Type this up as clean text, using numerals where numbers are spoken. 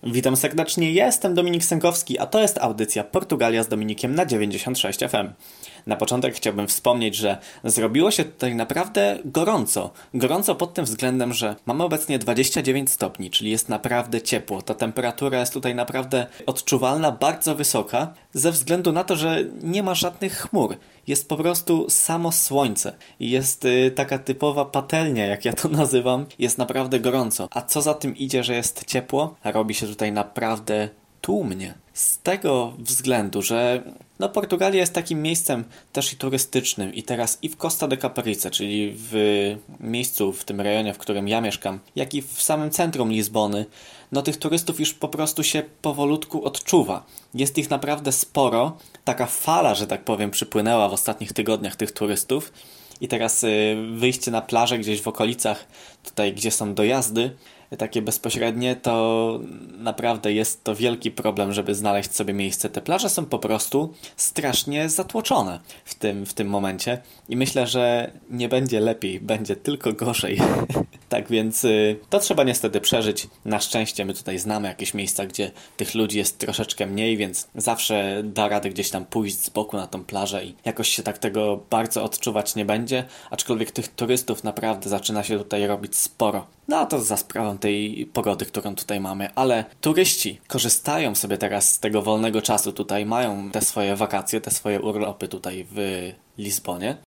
Witam serdecznie, ja jestem Dominik Sękowski, a to jest audycja Portugalia z Dominikiem na 96 FM. Na początek chciałbym wspomnieć, że zrobiło się tutaj naprawdę gorąco. Gorąco pod tym względem, że mamy obecnie 29 stopni, czyli jest naprawdę ciepło. Ta temperatura jest tutaj naprawdę odczuwalna, bardzo wysoka, ze względu na to, że nie ma żadnych chmur. Jest po prostu samo słońce i jest taka typowa patelnia, jak ja to nazywam. Jest naprawdę gorąco. A co za tym idzie, że jest ciepło? Robi się tutaj naprawdę tłumnie. Z tego względu, że Portugalia jest takim miejscem też i turystycznym i teraz i w Costa de Caparice, czyli w miejscu, w tym rejonie, w którym ja mieszkam, jak i w samym centrum Lizbony, tych turystów już po prostu się powolutku odczuwa. Jest ich naprawdę sporo. Taka fala, że tak powiem, przypłynęła w ostatnich tygodniach tych turystów. I teraz wyjście na plażę gdzieś w okolicach, tutaj gdzie są dojazdy, takie bezpośrednie, to naprawdę jest to wielki problem, żeby znaleźć sobie miejsce. Te plaże są po prostu strasznie zatłoczone w tym momencie i myślę, że nie będzie lepiej, będzie tylko gorzej. Tak więc to trzeba niestety przeżyć. Na szczęście my tutaj znamy jakieś miejsca, gdzie tych ludzi jest troszeczkę mniej, więc zawsze da radę gdzieś tam pójść z boku na tą plażę i jakoś się tak tego bardzo odczuwać nie będzie, aczkolwiek tych turystów naprawdę zaczyna się tutaj robić sporo. A to za sprawą tej pogody, którą tutaj mamy, ale turyści korzystają sobie teraz z tego wolnego czasu tutaj, mają te swoje wakacje, te swoje urlopy tutaj w Lizbonie